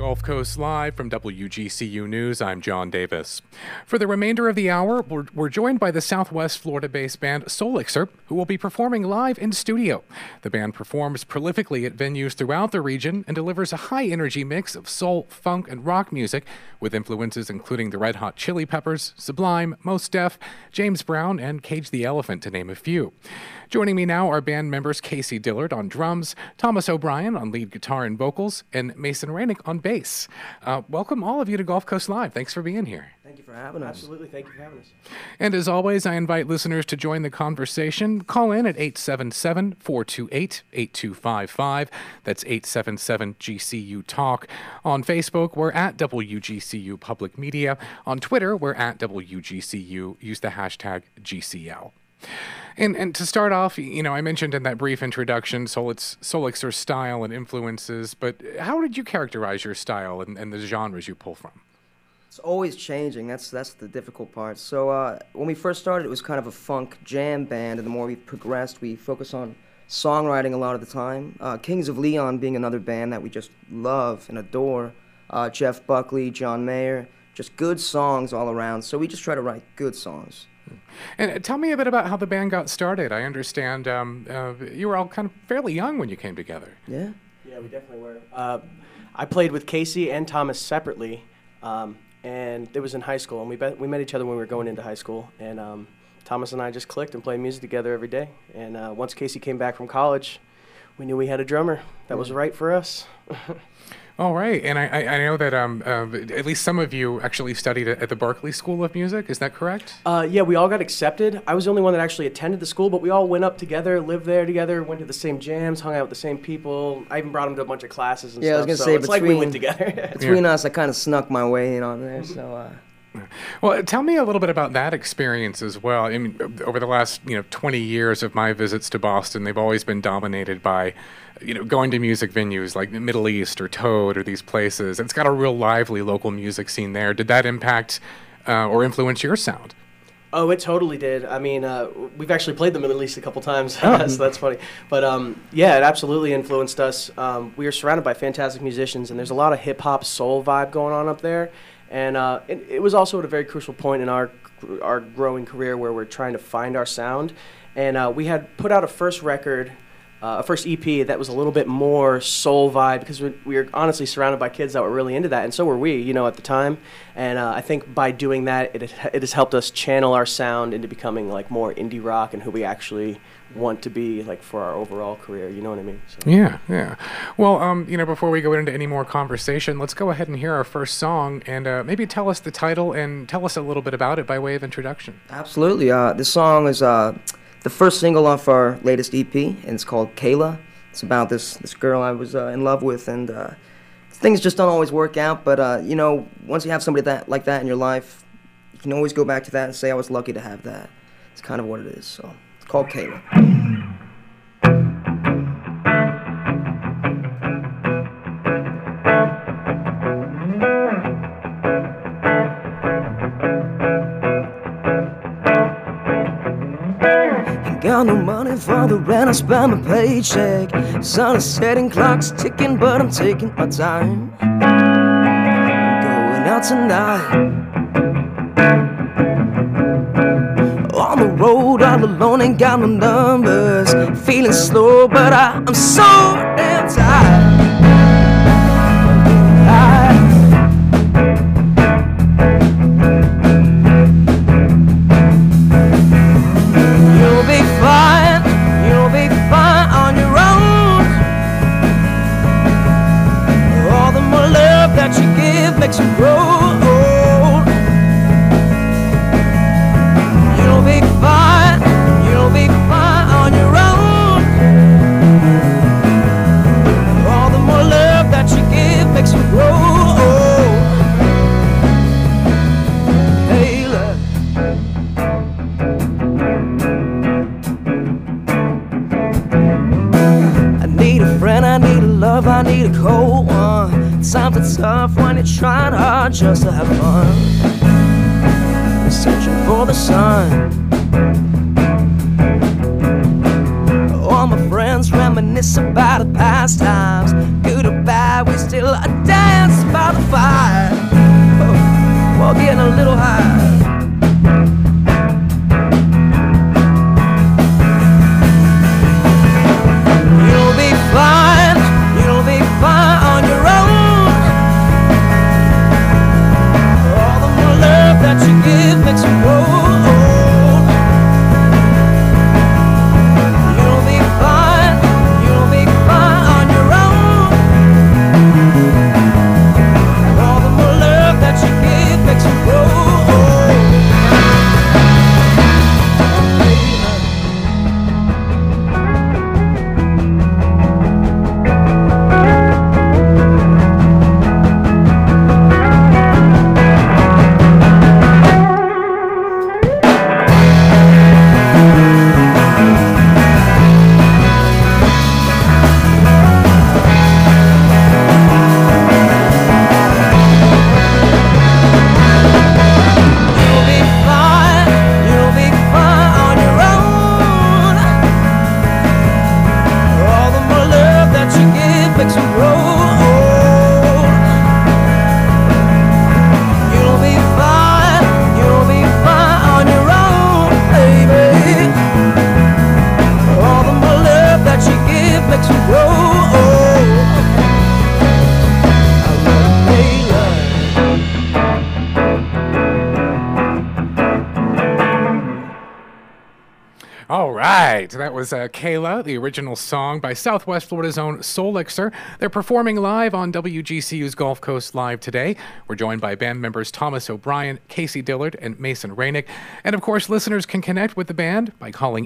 Gulf Coast Live from WGCU News, I'm John Davis. For the remainder of the hour, we're joined by the Southwest Florida-based band Solixer, who will be performing live in studio. The band performs prolifically at venues throughout the region and delivers a high-energy mix of soul, funk, and rock music, with influences including the Red Hot Chili Peppers, Sublime, Mos Def, James Brown, and Cage the Elephant, to name a few. Joining me now are band members Casey Dillard on drums, Thomas O'Brien on lead guitar and vocals, and Mason Rainick on bass. Welcome all of you to Gulf Coast Live. Thanks for being here. Thank you for having us. Absolutely. Thank you for having us. And as always, I invite listeners to join the conversation. Call in at 877-428-8255. That's 877-GCU-TALK. On Facebook, we're at WGCU Public Media. On Twitter, we're at WGCU. Use the hashtag GCL. And to start off, you know, I mentioned in that brief introduction Solixer's style and influences, but how did you characterize your style and the genres you pull from? It's always changing. That's the difficult part. So when we first started, it was kind of a funk jam band, and the more we progressed, we focused on songwriting a lot of the time. Kings of Leon being another band that we just love and adore. Jeff Buckley, John Mayer, just good songs all around. So we just try to write good songs. And tell me a bit about how the band got started. I understand you were all kind of fairly young when you came together. Yeah? Yeah, we definitely were. I played with Casey and Thomas separately, and it was in high school. And we met each other when we were going into high school. And Thomas and I just clicked and played music together every day. And once Casey came back from college, we knew we had a drummer that was right for us. All right. And I know that at least some of you actually studied at the Berklee School of Music. Is that correct? Yeah, we all got accepted. I was the only one that actually attended the school, but we all went up together, lived there together, went to the same jams, hung out with the same people. I even brought them to a bunch of classes and stuff. I was going to so say, it's like we went together. Between us, I kind of snuck my way in on there, so... Well, tell me a little bit about that experience as well. I mean, over the last 20 years of my visits to Boston, they've always been dominated by, going to music venues like the Middle East or Toad or these places. It's got a real lively local music scene there. Did that impact or influence your sound? Oh, it totally did. I mean, we've actually played the Middle East a couple times, so that's funny. But yeah, it absolutely influenced us. We are surrounded by fantastic musicians, and there's a lot of hip-hop soul vibe going on up there. And it was also at a very crucial point in our growing career where we're trying to find our sound. And we had put out a first record, a first EP that was a little bit more soul vibe because we were honestly surrounded by kids that were really into that, and so were we, at the time. And I think by doing that, it has helped us channel our sound into becoming like more indie rock and who we actually want to be like for our overall career. You know what I mean? So. Yeah. Well, before we go into any more conversation, let's go ahead and hear our first song and maybe tell us the title and tell us a little bit about it by way of introduction. Absolutely. This song is the first single off our latest EP, and it's called Kayla. It's about this girl I was in love with, and things just don't always work out, but once you have somebody like that in your life, you can always go back to that and say, I was lucky to have that. It's kind of what it is, so it's called Kayla. Got no money for the rent, I spend my paycheck. Sun is setting, clock's ticking, but I'm taking my time. Going out tonight. On the road, all alone, ain't got no numbers. Feeling slow, but I'm so damn tired. You'll be fine on your own. All the more love that you give makes you grow old. You'll be fine on your own. All the more love that you give makes you grow old. Kayla. I need a friend, I need a love, I need a cold one. Times are tough when you're trying hard just to have fun. Searching for the sun. All my friends reminisce about the past times. Good or bad, we still dance by by the fire, while getting a little high. You'll be fine on your own. All the more love that you give makes you grow old. You'll be fine on your own. All the more love that you give makes you grow old. You'll be fine on your own. All the more love that you give makes you grow old. You'll be fine on your own, baby. All the more love that you give makes you grow old. I love Taylor. All right, that was Kayla, the original song by Southwest Florida's own Solixer. They're performing live on WGCU's Gulf Coast Live today. We're joined by band members Thomas O'Brien, Casey Dillard, and Mason Rainick. And of course, listeners can connect with the band by calling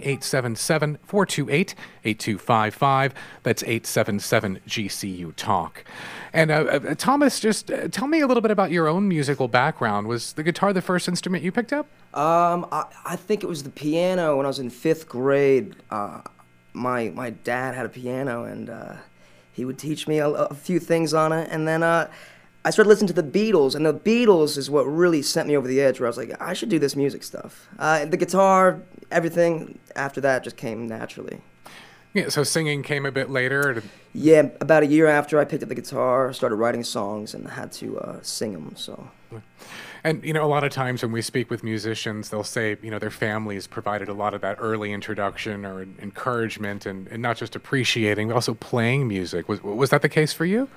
877-428-8255. That's 877-GCU-TALK. And Thomas, just tell me a little bit about your own musical background. Was the guitar the first instrument you picked up? I think it was the piano when I was in 5th grade. My dad had a piano, and he would teach me a few things on it. And then I started listening to the Beatles, and the Beatles is what really sent me over the edge, where I was like, I should do this music stuff. The guitar, everything after that just came naturally. Yeah, so singing came a bit later. Yeah, about a year after I picked up the guitar, started writing songs, and had to sing them, so... And, a lot of times when we speak with musicians, they'll say, their families provided a lot of that early introduction or encouragement and not just appreciating, but also playing music. Was that the case for you?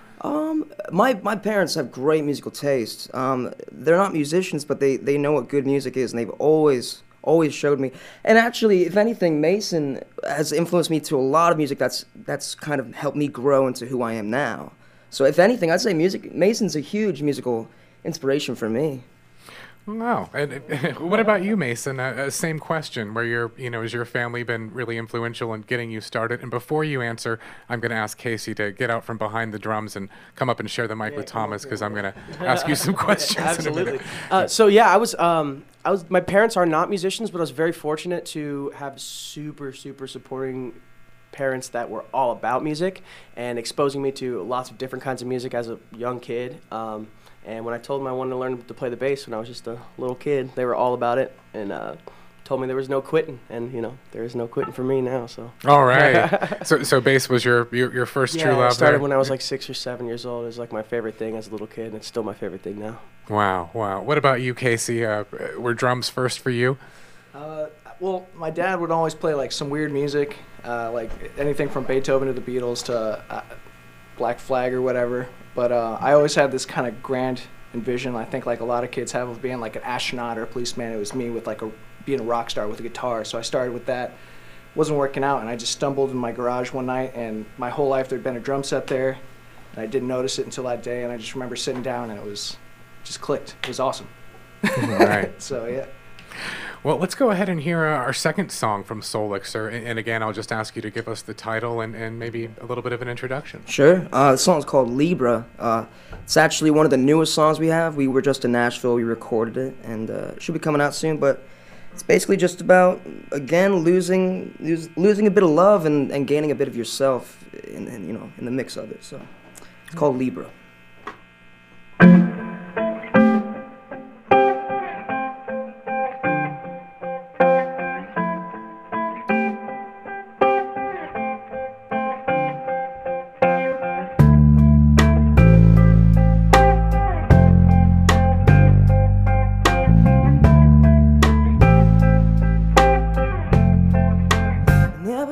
My parents have great musical taste. They're not musicians, but they know what good music is, and they've always showed me. And actually, if anything, Mason has influenced me to a lot of music that's kind of helped me grow into who I am now. So if anything, I'd say Mason's a huge musical inspiration for me. Wow. And what about you, Mason? Same question, where has your family been really influential in getting you started? And before you answer, I'm going to ask Casey to get out from behind the drums and come up and share the mic with Thomas, because I'm going to ask you some questions. Absolutely. I was my parents are not musicians, but I was very fortunate to have super, super supporting parents that were all about music and exposing me to lots of different kinds of music as a young kid. And when I told them I wanted to learn to play the bass when I was just a little kid, they were all about it and told me there was no quitting. And, there is no quitting for me now. So. All right. So bass was your first true love? Yeah, I started when I was like 6 or 7 years old. It was like my favorite thing as a little kid, and it's still my favorite thing now. Wow. What about you, Casey? Were drums first for you? Well, my dad would always play like some weird music, like anything from Beethoven to the Beatles to Black Flag or whatever. But I always had this kind of grand envision, I think like a lot of kids have, of being like an astronaut or a policeman. It was me with being a rock star with a guitar. So I started with that. Wasn't working out, and I just stumbled in my garage one night, and my whole life there'd been a drum set there, and I didn't notice it until that day, and I just remember sitting down, and it was just clicked. It was awesome. All right. So, yeah. Well, let's go ahead and hear our second song from Solixer. And again, I'll just ask you to give us the title and maybe a little bit of an introduction. Sure. The song's called Libra. It's actually one of the newest songs we have. We were just in Nashville. We recorded it, and it should be coming out soon. But it's basically just about, again, losing a bit of love and gaining a bit of yourself in the mix of it. So it's called Libra.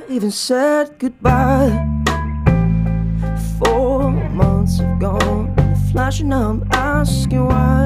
Never even said goodbye. 4 months have gone, flashing, I'm asking why.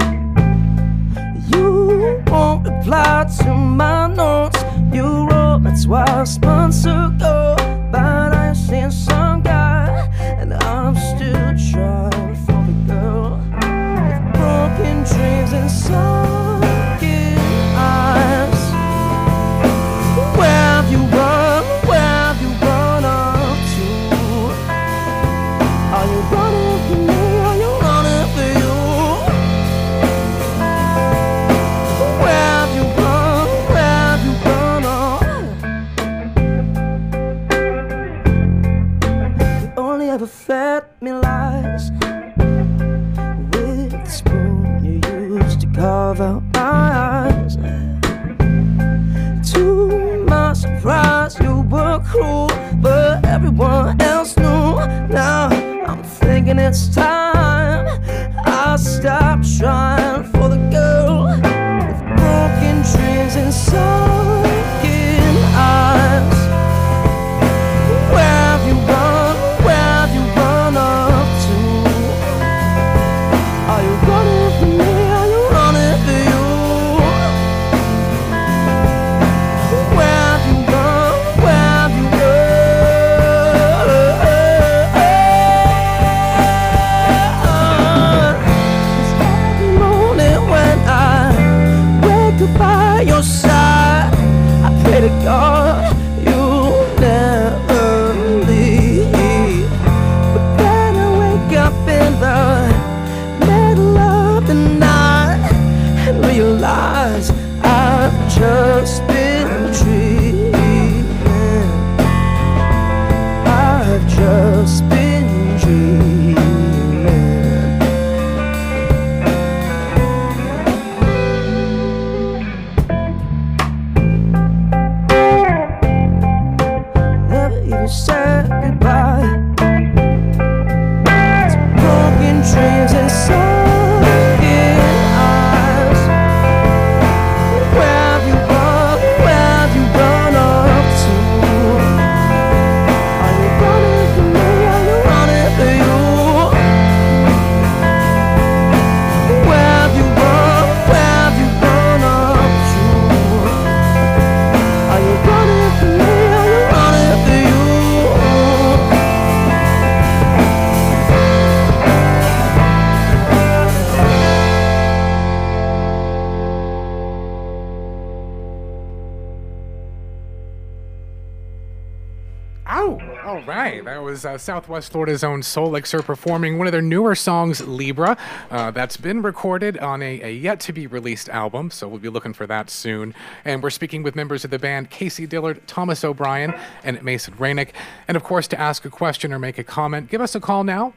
You won't reply to my notes you wrote me 12 months ago. But I seen some guy, and I'm still trying for the girl with broken dreams and sunken eyes. Where have you run? Where have you run up to? Are you running for me? Are you running for you? Where have you run? Where have you run up? You only ever fed me lies with the spoon you used to carve out my eyes. To my surprise, you were cruel, but everyone else knew. Now I'm thinking it's time I stop trying for the girl with broken dreams and sunken eyes. Where have you run? Where have you run up to? Are you running for me? Are you running for you? Where have you run? Where have you run? 'Cause every morning when I wake up by your side, I pray to God you'll never leave. But then I wake up in the middle of the night and realize I've just been dreaming. I've just been dreaming. Never even said goodbye. It's broken dreams and sunken eyes. Where have you run? Where have you run up to? Are you running for me? Are you running for you? Where have you run? Where have you run up to? Are you running for me? Are you running for you? Oh, all right. That was Southwest Florida's own Solixer performing one of their newer songs, Libra. That's been recorded on a yet-to-be-released album, so we'll be looking for that soon. And we're speaking with members of the band, Casey Dillard, Thomas O'Brien, and Mason Rainick. And, of course, to ask a question or make a comment, give us a call now,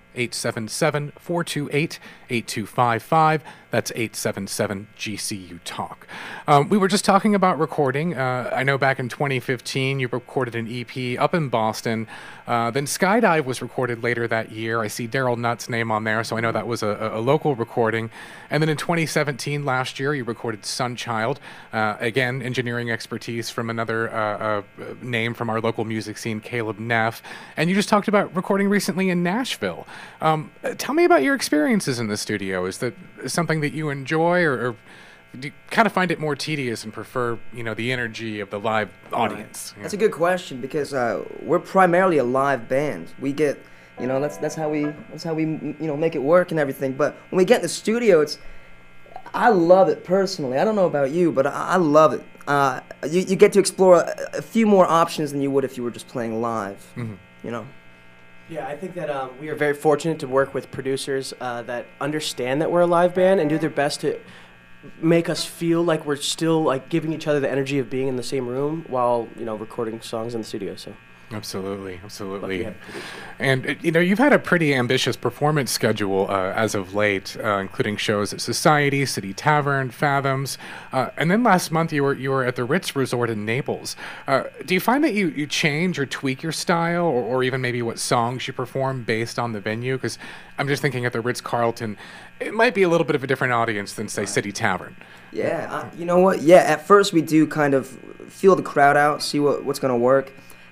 877-428-8255. That's 877-GCU-TALK. We were just talking about recording. I know back in 2015, you recorded an EP up in Boston. Then Skydive was recorded later that year. I see Daryl Nutt's name on there, so I know that was a local recording. And then in 2017, last year, you recorded Sunchild. Again, engineering expertise from another name from our local music scene, Caleb Neff. And you just talked about recording recently in Nashville. Tell me about your experiences in the studio. Is that something that you enjoy, or do you kind of find it more tedious and prefer, the energy of the live audience? That's a good question, because we're primarily a live band. We get, that's how we make it work and everything. But when we get in the studio, I love it personally. I don't know about you, but I love it. You get to explore a few more options than you would if you were just playing live. Mm-hmm. Yeah, I think that we are very fortunate to work with producers that understand that we're a live band and do their best to make us feel like we're still giving each other the energy of being in the same room while recording songs in the studio. So Absolutely. lucky to have producers. And, you've had a pretty ambitious performance schedule as of late, including shows at Society, City Tavern, Fathoms. And then last month you were at the Ritz Resort in Naples. Do you find that you change or tweak your style, or even maybe what songs you perform based on the venue? Because I'm just thinking at the Ritz-Carlton, it might be a little bit of a different audience than, say, City Tavern. Yeah, you know what? Yeah, at first we do kind of feel the crowd out, see what's going to work.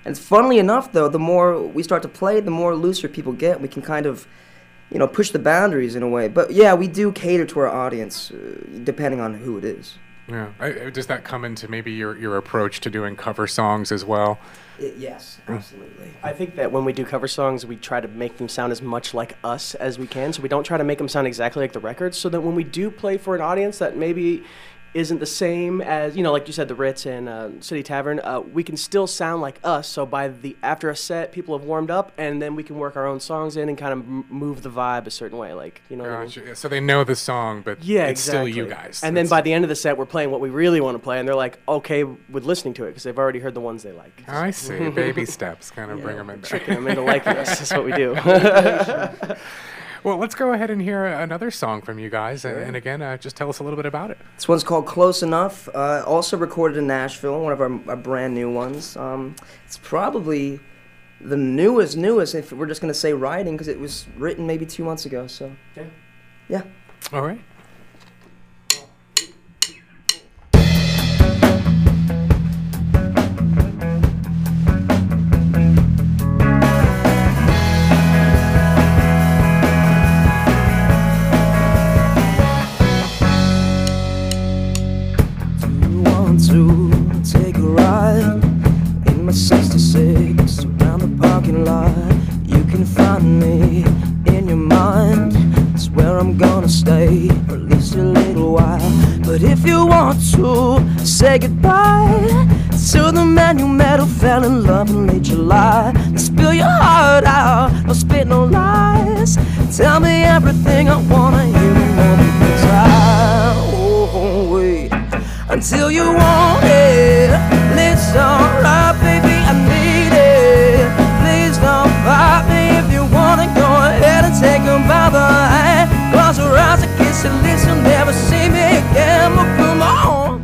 And funnily enough, though, the more we start to play, the more looser people get. We can kind of, push the boundaries in a way. But yeah, we do cater to our audience, depending on who it is. Yeah. Does that come into maybe your approach to doing cover songs as well? Yes, absolutely. I think that when we do cover songs, we try to make them sound as much like us as we can. So we don't try to make them sound exactly like the records, so that when we do play for an audience that maybe isn't the same as, like you said, the Ritz and City Tavern, we can still sound like us. So after a set, people have warmed up, and then we can work our own songs in and kind of move the vibe a certain way, what I mean? So they know the song, but it's still you guys. And then by the end of the set, we're playing what we really want to play, and they're like, okay with listening to it because they've already heard the ones they like. I see. Baby steps, kind of bring them in. Tricking them into liking us. That's what we do. Well, let's go ahead and hear another song from you guys. Sure. And again, just tell us a little bit about it. This one's called Close Enough, also recorded in Nashville, one of our brand new ones. It's probably the newest, if we're just going to say writing, because it was written maybe 2 months ago. So, yeah. All right. To take a ride in my 66 around the parking lot. You can find me in your mind. It's where I'm gonna stay for at least a little while. But if you want to say goodbye to the man you met who fell in love in late July, and spill your heart out, don't spit no lies. Tell me everything I wanna hear, because wait until you want it. It's alright, baby, I need it. Please don't fight me. If you wanna go ahead and take them by the hand, close your eyes and kiss your lips, you'll never see me again. But come on.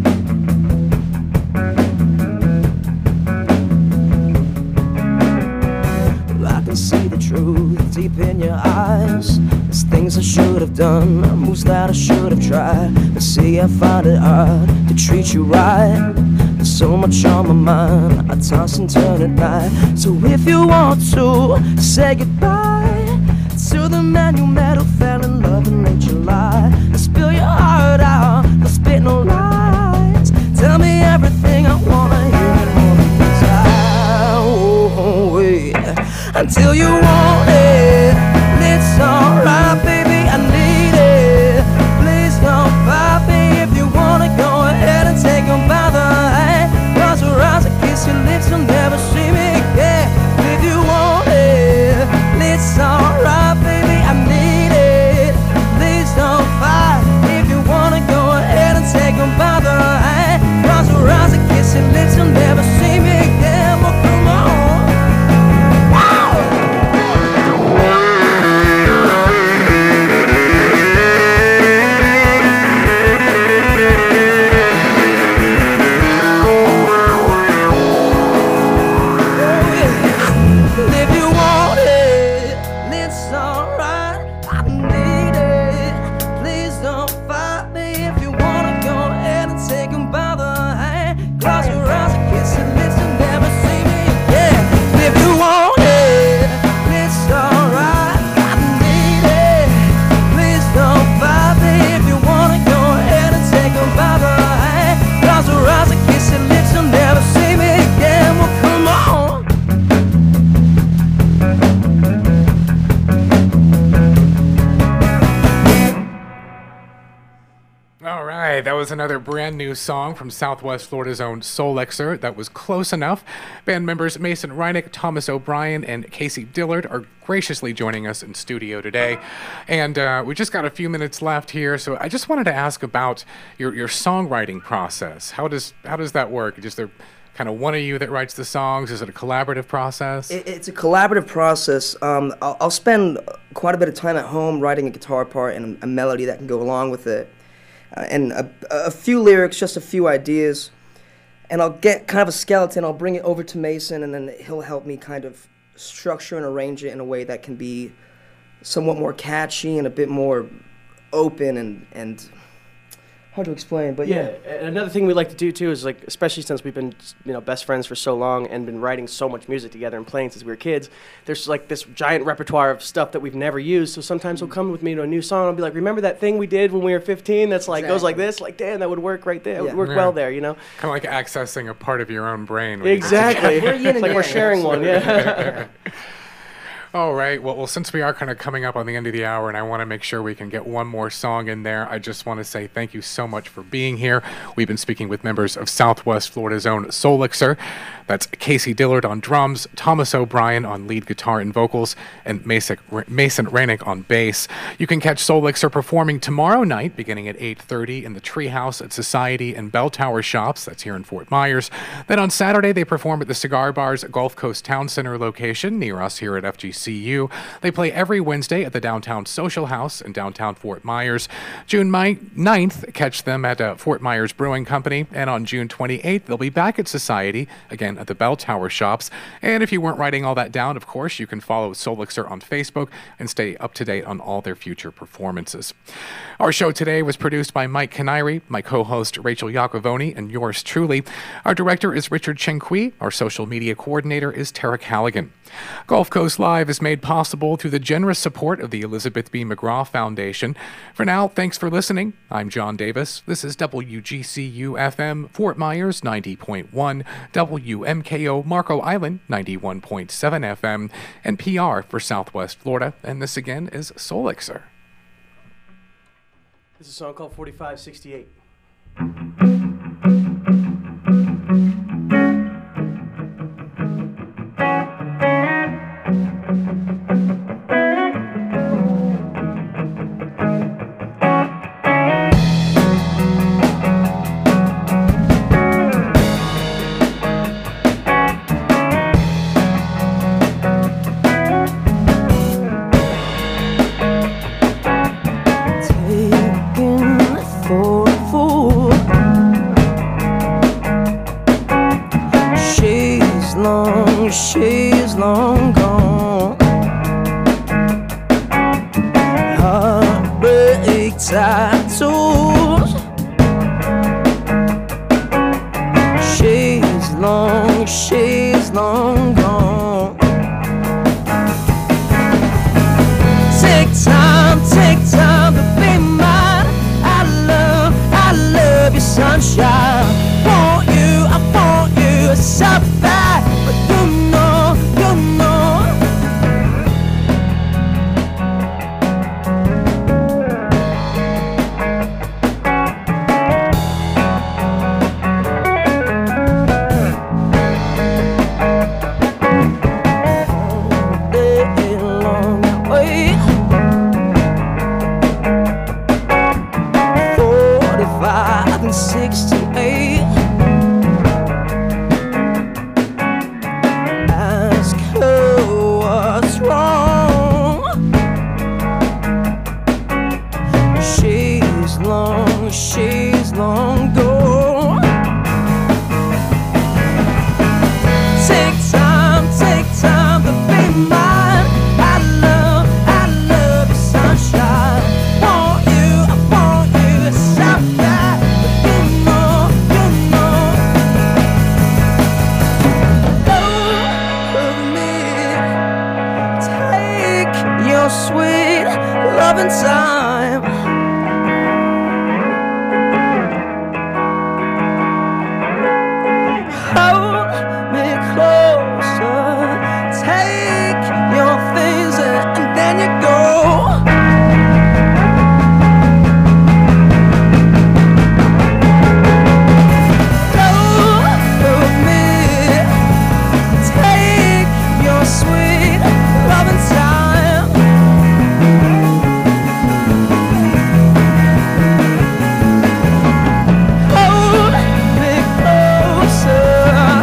Well, I can see the truth deep in your eyes. There's things I should have done, moves that I should have tried. But see, I find it hard to treat you right. There's so much on my mind, I toss and turn at night. So if you want to say goodbye to the man you met who fell in love in late July, and spill your heart out, don't spit no lies. Tell me everything I wanna hear, because I won't wait until you want it. It's alright, baby, I need it. Please don't fight me. If you wanna go ahead and take them by the hand, close your eyes and kiss your lips, you'll never see me again. If you want it, it's alright, baby, I need it. Please don't fight. If you wanna go ahead and take them by the hand, close your eyes and kiss your lips, you'll never see me again. Well, come on. That was another brand new song from Southwest Florida's own Solexer. That was Close Enough. Band members Mason Reinick, Thomas O'Brien, and Casey Dillard are graciously joining us in studio today. And we just got a few minutes left here, so I just wanted to ask about your songwriting process. How does that work? Just there kind of one of you that writes the songs? Is it a collaborative process? It's a collaborative process. I'll spend quite a bit of time at home writing a guitar part and a melody that can go along with it. And a few lyrics, just a few ideas, and I'll get kind of a skeleton, I'll bring it over to Mason, and then he'll help me kind of structure and arrange it in a way that can be somewhat more catchy and a bit more open and hard to explain, but Yeah, and another thing we like to do too is like, especially since we've been best friends for so long and been writing so much music together and playing since we were kids. There's like this giant repertoire of stuff that we've never used. So sometimes he'll come with me to a new song. I'll be like, remember that thing we did when we were 15? That's like goes like this. Like, damn, that would work right there. It would work well there. Kind of like accessing a part of your own brain. Exactly. We're yin and Like we're yang, sharing one. Yeah. All right. Well, since we are kind of coming up on the end of the hour and I want to make sure we can get one more song in there, I just want to say thank you so much for being here. We've been speaking with members of Southwest Florida's own Solixer. That's Casey Dillard on drums, Thomas O'Brien on lead guitar and vocals, and Mason Rainick on bass. You can catch Solixer performing tomorrow night beginning at 8:30 in the Treehouse at Society and Bell Tower Shops. That's here in Fort Myers. Then on Saturday, they perform at the Cigar Bar's Gulf Coast Town Center location near us here at FGCU. They play every Wednesday at the Downtown Social House in downtown Fort Myers. June 9th, catch them at Fort Myers Brewing Company. And on June 28th, they'll be back at Society, again at the Bell Tower Shops. And if you weren't writing all that down, of course, you can follow Solixer on Facebook and stay up to date on all their future performances. Our show today was produced by Mike Canary, my co-host Rachel Iacovoni, and yours truly. Our director is Richard Chenqui. Our social media coordinator is Tarek Halligan. Gulf Coast Live is made possible through the generous support of the Elizabeth B. McGraw Foundation. For now, thanks for listening. I'm John Davis. This is WGCU-FM, Fort Myers 90.1, WMKO Marco Island 91.7 FM, and PR for Southwest Florida. And this again is Solixer. This is a song called 4568. She's long gone. Heartbreak tattoos. She's long gone. Take time to be mine. I love your sunshine. I want you so bad, but you know. She's long gone. Take time to be mine. I love your sunshine. I want you so bad, but you know. Love me, take your sweet loving time. Hold me closer, take your things and then you go. Love me, take your sweet loving time. Hold me closer.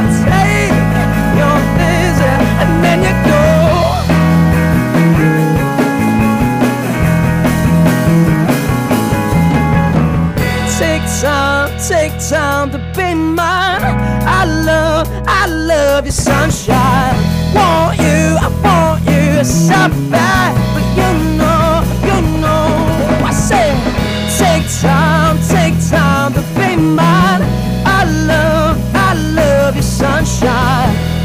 Take time to be mine. I love your sunshine. I want you so bad, but you know. I say, take time. mine. I love your sunshine.